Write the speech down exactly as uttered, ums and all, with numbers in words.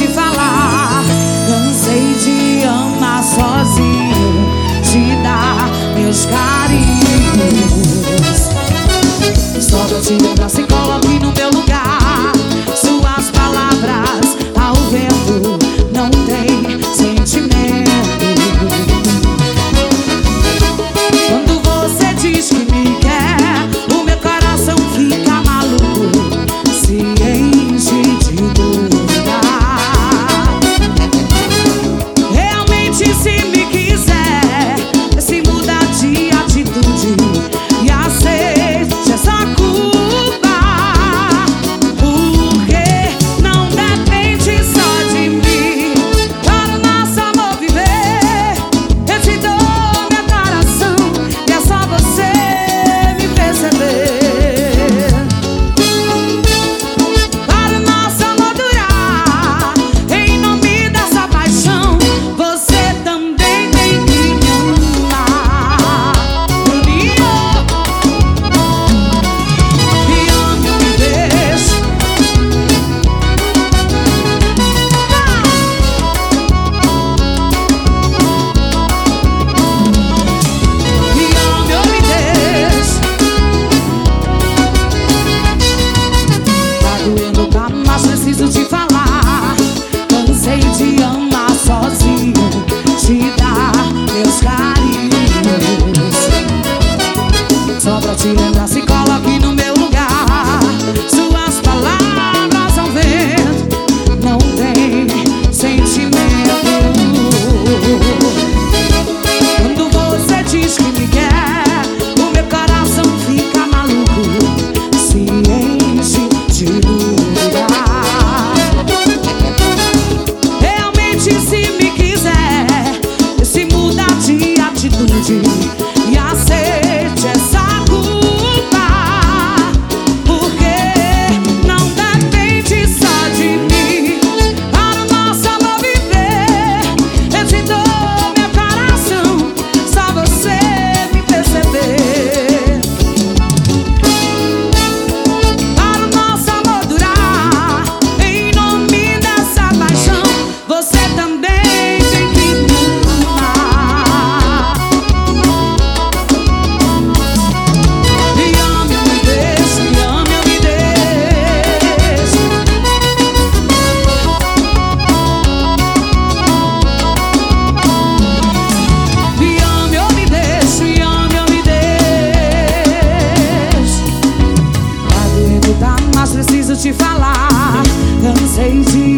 te falar. Cansei de amar sozinho, te dar meus carinhos. Só pra te lembrar, se coloque no meu lugar. Suas palavras ao vento não tem sentimento. Quando você diz que me quer, o meu coração fica maluco, se enche de dúvida. Realmente, se me quiser, se mudar de atitude e aceite essa culpa, porque não depende só de mim para o nosso amor viver. Eu te dou meu coração e é só você me perceber. Para o nosso amor durar, em nome dessa paixão, você também tem que me amar. Me ame ou me deixe. Me ame ou me deixe. Tá doendo, tá, mas preciso te falar. Cansei de amar sozinho, te dar meus carinhos. Só pra te lembrar, se coloque no meu lugar. Suas palavras ao vento não tem sentimento. Quando você diz que me quer, o meu coração fica maluco, se enche de dúvida. Realmente, se me quiser, se mudar de atitude e aceite essa culpa, porque não depende só de mim para o nosso amor viver. Eu te dou meu coração, só você me perceber. Para o nosso amor durar, em nome dessa paixão, você também tem que me amar. Me ame ou me deixe, me ame ou me deixe. Me ame ou me deixe, me ame ou me deixe. Tá doendo, tá, mas preciso te falar. Cansei de